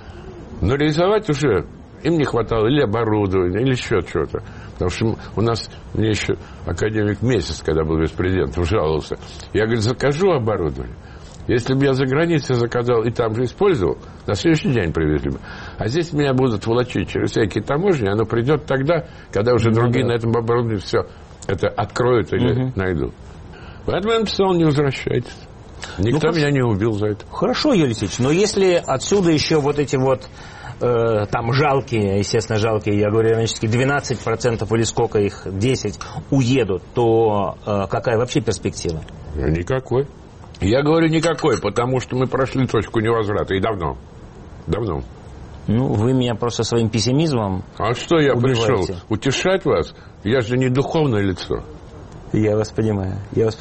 Но реализовать уже им не хватало или оборудования, или еще чего-то. Потому что у нас, мне еще академик Месяц, когда был беспрезидентом, жаловался. Я, говорю, закажу оборудование. Если бы я за границей заказал и там же использовал, на следующий день привезли бы. А здесь меня будут волочить через всякие таможни, оно придет тогда, когда уже другие на этом оборудовании все это откроют или найдут. Поэтому я написал: не возвращайтесь. Никто меня не убил за это. Хорошо, Юрий Алексеевич, но если отсюда еще вот эти вот там жалкие, естественно, жалкие, я говорю иронически, 12% или сколько их, 10 уедут, то какая вообще перспектива? Никакой. Я говорю никакой, потому что мы прошли точку невозврата. И давно. Давно. Ну, вы меня просто своим пессимизмом А что я убиваете. Пришел? Утешать вас? Я же не духовное лицо. Я вас понимаю.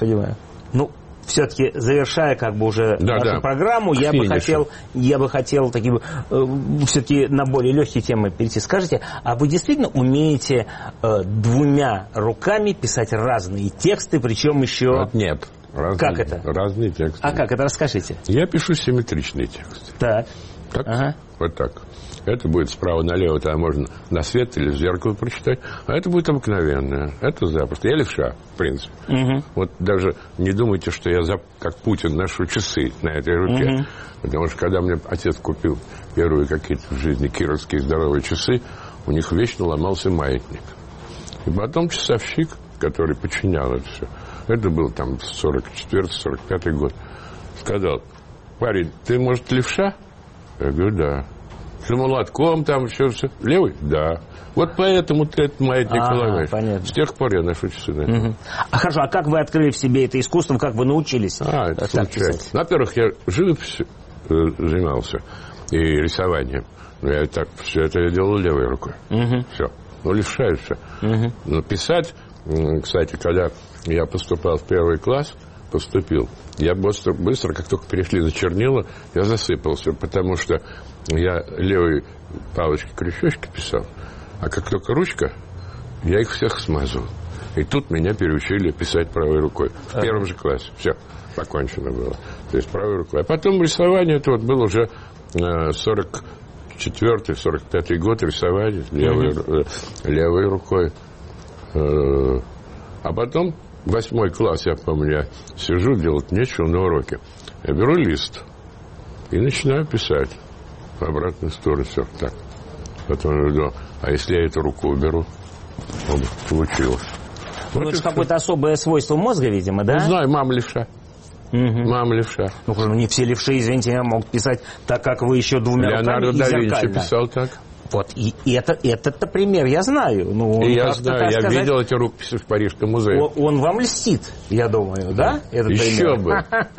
Ну, все-таки, завершая как бы уже нашу программу, я бы хотел такие, все-таки на более легкие темы перейти. Скажите, а вы действительно умеете двумя руками писать разные тексты, причем еще... Вот нет. Как это? Разные тексты. А как это? Расскажите. Я пишу симметричные тексты. Так. Так? Вот так. Это будет справа налево, там можно на свет или в зеркало прочитать. А это будет обыкновенное. Это запросто. Я левша, в принципе. Вот даже не думайте, что я, как Путин, ношу часы на этой руке. Потому что когда мне отец купил первые какие-то в жизни кировские здоровые часы, у них вечно ломался маятник. И потом часовщик, который подчинял это все, это был там 44-45 год, сказал: парень, ты, может, левша? Я говорю: да. Ты молотком там еще все. Левый? Да. Вот поэтому ты этот маятник ломаешь. Понятно. С тех пор я ношу часы на это. А хорошо, а как вы открыли в себе это искусство, как вы научились? Это случайно. Во-первых, я живописью занимался и рисованием. Но я так, все это я делал левой рукой. Все. Ну, левша и все. Но писать, кстати, когда я поступал в первый класс, я быстро, как только перешли на чернила, я засыпался, потому что я левой палочкой крючочки писал, А как только ручка, я их всех смазывал. И тут меня переучили писать правой рукой. В первом же классе. Все, покончено было. То есть правой рукой. А потом рисование, это вот был уже 44-й, 45-й год рисование левой рукой. А потом 8 класс, я помню, я сижу, делать нечего на уроке. Я беру лист и начинаю писать в обратную сторону. Все так. Потом я думаю, а если я эту руку уберу? Получилось. Ну, это же какое-то особое свойство мозга, видимо, да? Не знаю, мама левша. Мама левша. Ну, не все левши, извините, могут писать так, как вы, еще двумя руками, Леонардо да Винчи писал так. Вот, и этот пример я знаю. Ну, и я знаю, я видел эти рукописи в Парижском музее. Он вам льстит, я думаю, да? Этот еще бы.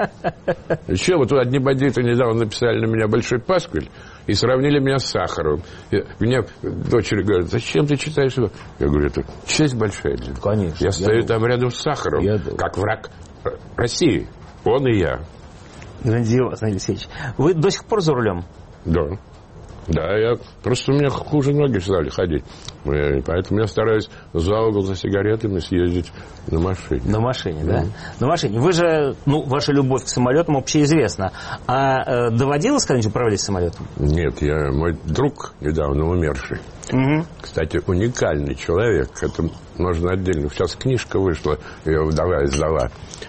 Еще бы. Тут одни бандиты недавно написали на меня большой пасквиль и сравнили меня с Сахаровым. Меня дочери говорят, зачем ты читаешь его? Я говорю, это честь большая. Конечно. Я стою там рядом с Сахаровым, как враг России. Он и я. Грандиозно, Алексеевич. Вы до сих пор за рулем? Да. Да, просто у меня хуже ноги стали ходить. Поэтому я стараюсь за угол за сигаретами съездить на машине. На машине, да? На машине. Вы же, ваша любовь к самолетам общеизвестна. А доводилось когда-нибудь управлять самолетом? Нет, мой друг, недавно умерший, кстати, уникальный человек. Это можно отдельно. Сейчас книжка вышла, ее вдова издала.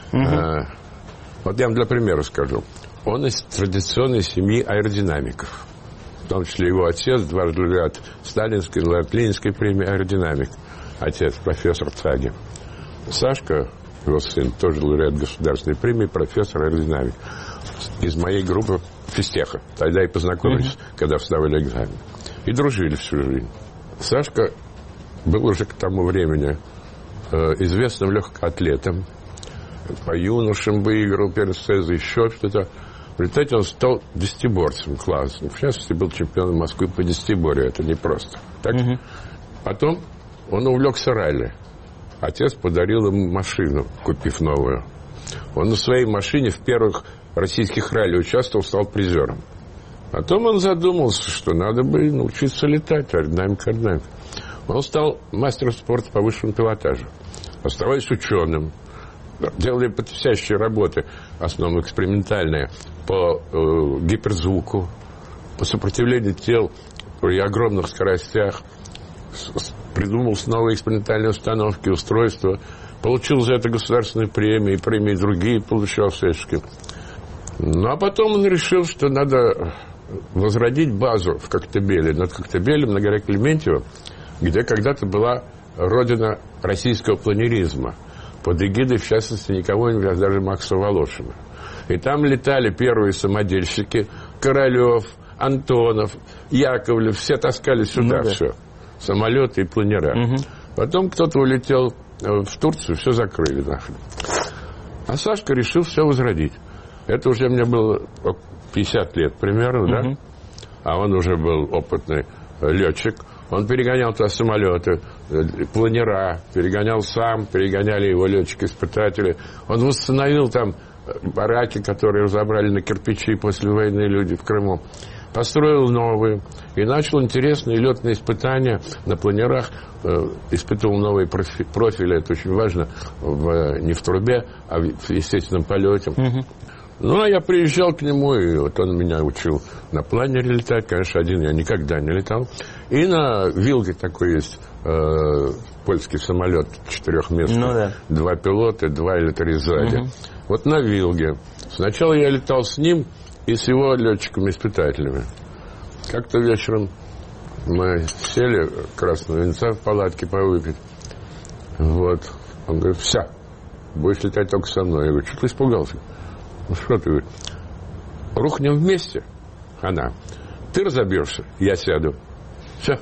Вот я вам для примера скажу. Он из традиционной семьи аэродинамиков. В том числе его отец, дважды лауреат Сталинской, Ленинской премии аэродинамик. Отец, профессор Цаги. Сашка, его сын, тоже лауреат государственной премии, профессор аэродинамик. Из моей группы физтеха. Тогда и познакомились, когда вставали экзамен. И дружили всю жизнь. Сашка был уже к тому времени известным легкоатлетом. По юношам выиграл первенство, еще что-то. В результате он стал десятиборцем классным. В частности, был чемпионом Москвы по десятиборью. Это непросто. Так? Потом он увлекся ралли. Отец подарил ему машину, купив новую. Он на своей машине в первых российских ралли участвовал, стал призером. Потом он задумался, что надо бы научиться летать. Аэродинамик. Он стал мастером спорта по высшему пилотажу. Оставаясь ученым. Делали потрясающие работы, в основном экспериментальные, по гиперзвуку, по сопротивлению тел при огромных скоростях. Придумал новые экспериментальные установки, устройства. Получил за это государственную премию, и премии другие получал всячески. Ну, а потом он решил, что надо возродить базу в Коктебеле. Над Коктебелем, на горе Клементьево, где когда-то была родина российского планеризма. Под эгидой, в частности, никого не говорят, даже Макса Волошина. И там летали первые самодельщики. Королев, Антонов, Яковлев. Все таскали сюда все. Самолеты и планера. Потом кто-то улетел в Турцию, все закрыли нахрен. А Сашка решил все возродить. Это уже мне было 50 лет примерно, да? А он уже был опытный летчик. Он перегонял туда самолеты, планера, перегонял сам, перегоняли его летчики-испытатели. Он восстановил там бараки, которые забрали на кирпичи после войны люди в Крыму. Построил новые. И начал интересные летные испытания на планерах. Испытывал новые профили, это очень важно, не в трубе, а в естественном полете. Ну, а я приезжал к нему, и вот он меня учил на планере летать. Конечно, один я никогда не летал. И на Вилге такой есть польский самолет четырехместный. 2 пилота, 2 или 3 сзади. Вот на Вилге. Сначала я летал с ним и с его летчиками-испытателями. Как-то вечером мы сели красного винца в палатке повыпить. Вот. Он говорит, все, будешь летать только со мной. Я говорю, что ты испугался? Ну, что ты, говорит, рухнем вместе, она. Ты разобьешься, я сяду. Все.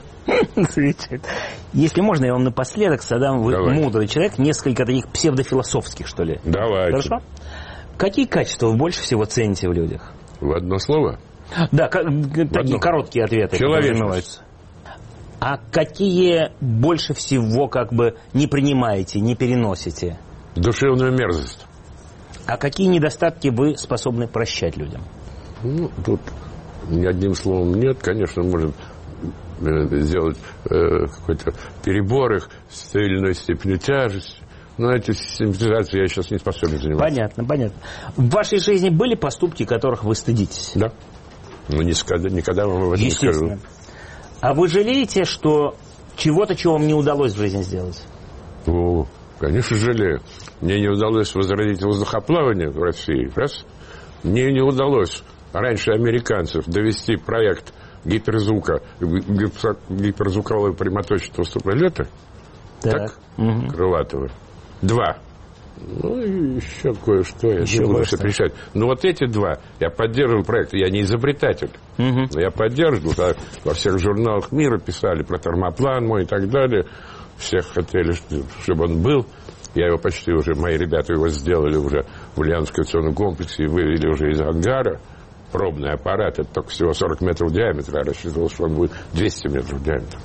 Если можно, я вам напоследок задам, вы мудрый человек, несколько таких псевдофилософских, что ли. Давайте. Хорошо? Какие качества вы больше всего цените в людях? В одно слово? Да, такие короткие ответы. Человечность. А какие больше всего как бы не принимаете, не переносите? Душевную мерзость. А какие недостатки вы способны прощать людям? Ну, тут ни одним словом нет. Конечно, может сделать какой-то перебор их, стерильную степень тяжести. Но эти систематизации я сейчас не способен заниматься. Понятно. В вашей жизни были поступки, которых вы стыдитесь? Да. Но никогда вам об этом не скажу. А вы жалеете, что чего-то, чего вам не удалось в жизни сделать? Ну, конечно, жалею. Мне не удалось возродить воздухоплавание в России. Раз. Мне не удалось раньше американцев довести проект гиперзвука, гиперзвукового прямоточного супролета. Так? Крылатого. 2. Ну, и еще кое-что я не буду все решать. Но вот эти 2, я поддерживал проект. Я не изобретатель. Но я поддерживал. Во всех журналах мира писали про термоплан мой и так далее. Всех хотели, чтобы он был. Я его почти уже, мои ребята его сделали уже в Ульяновском авиационном комплексе и вывели уже из ангара. Пробный аппарат, это только всего 40 метров в диаметре. Я рассчитывал, что он будет 200 метров в диаметре.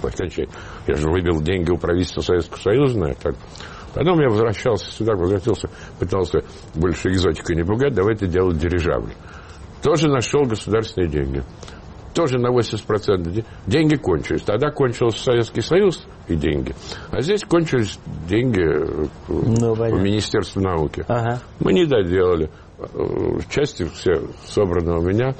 Я же выбил деньги у правительства Советского Союза на это. Потом я возвращался сюда, пытался больше экзотикой не пугать, давайте делать дирижабль. Тоже нашел государственные деньги. Тоже на 80%. Деньги кончились. Тогда кончился Советский Союз и деньги. А здесь кончились деньги в Министерстве науки. Мы не доделали. Части все собраны у меня.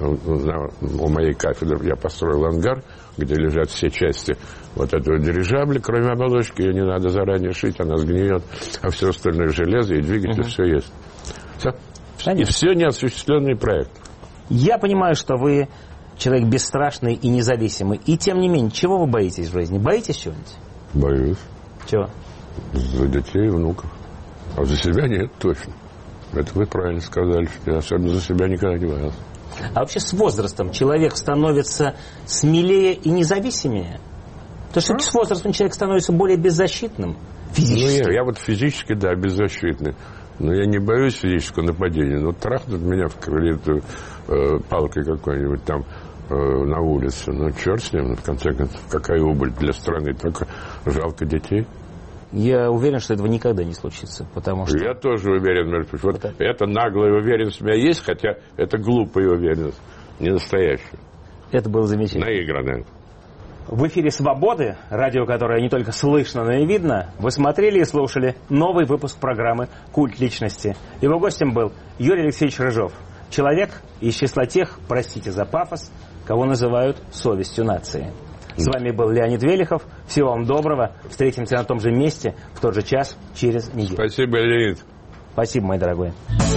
У моей кафедры я построил ангар, где лежат все части вот этого дирижабля, кроме оболочки. Ее не надо заранее шить, она сгниет. А все остальное железо и двигатель, все есть. Все. И все неосуществленный проект. Я понимаю, что вы человек бесстрашный и независимый. И тем не менее, чего вы боитесь в жизни? Боитесь чего-нибудь? Боюсь. Чего? За детей и внуков. А за себя нет, точно. Это вы правильно сказали, что я особенно за себя никогда не боялся. А вообще с возрастом человек становится смелее и независимее? Потому что с возрастом человек становится более беззащитным физически. Ну, я вот физически, да, беззащитный. Но я не боюсь физического нападения. Но трахнут меня в крылья палкой какой-нибудь там на улице. Ну, черт с ним, в конце концов. Какая убыль для страны. Только жалко детей. Я уверен, что этого никогда не случится, потому что... Я тоже уверен. Вот эта наглая уверенность у меня есть, хотя это глупая уверенность, не настоящая. Это было замечательно. Наигранная. В эфире «Свободы», радио, которое не только слышно, но и видно, вы смотрели и слушали новый выпуск программы «Культ личности». Его гостем был Юрий Алексеевич Рыжов. Человек из числа тех, простите за пафос, кого называют совестью нации. С вами был Леонид Велихов. Всего вам доброго. Встретимся на том же месте в тот же час через неделю. Спасибо, Леонид. Спасибо, мой дорогой.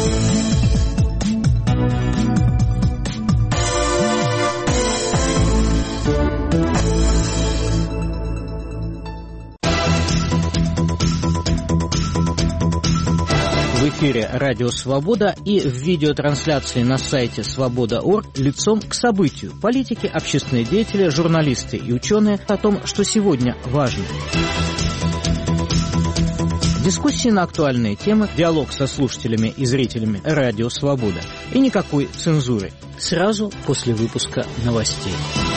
В эфире «Радио Свобода» и в видеотрансляции на сайте свобода.орг лицом к событию. Политики, общественные деятели, журналисты и ученые о том, что сегодня важно. Дискуссии на актуальные темы, диалог со слушателями и зрителями «Радио Свобода». И никакой цензуры. Сразу после выпуска новостей.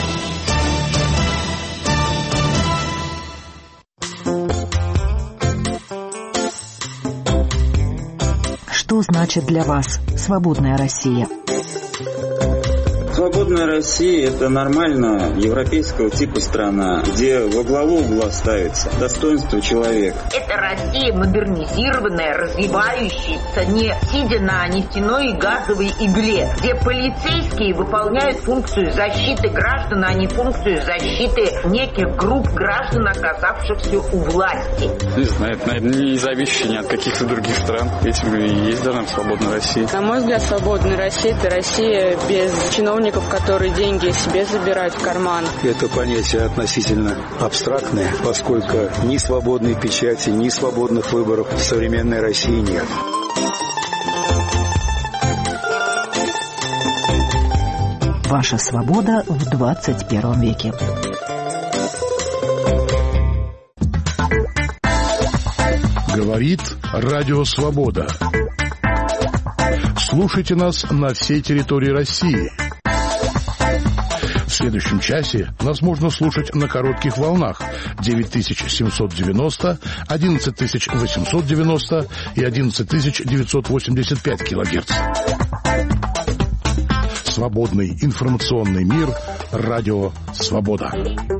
Что значит для вас свободная Россия? Свободная Россия – это нормальная европейского типа страна, где во главу угла ставится достоинство человека. Это Россия модернизированная, развивающаяся, не сидя на нефтяной и газовой игле, где полицейские выполняют функцию защиты граждан, а не функцию защиты неких групп граждан, оказавшихся у власти. Не знаю, это, наверное, не зависящее ни от каких-то других стран. Этим и есть даже свободная Россия. На мой взгляд, свободная Россия – это Россия без чиновников, которые деньги себе забирают в карман. Это понятие относительно абстрактное, поскольку ни свободной печати, ни свободных выборов в современной России нет. Ваша свобода в 21 веке. Говорит Радио Свобода. Слушайте нас на всей территории России. В следующем часе нас можно слушать на коротких волнах 9790, 11890 и 11985 килогерц. свободный информационный мир. Радио «Свобода».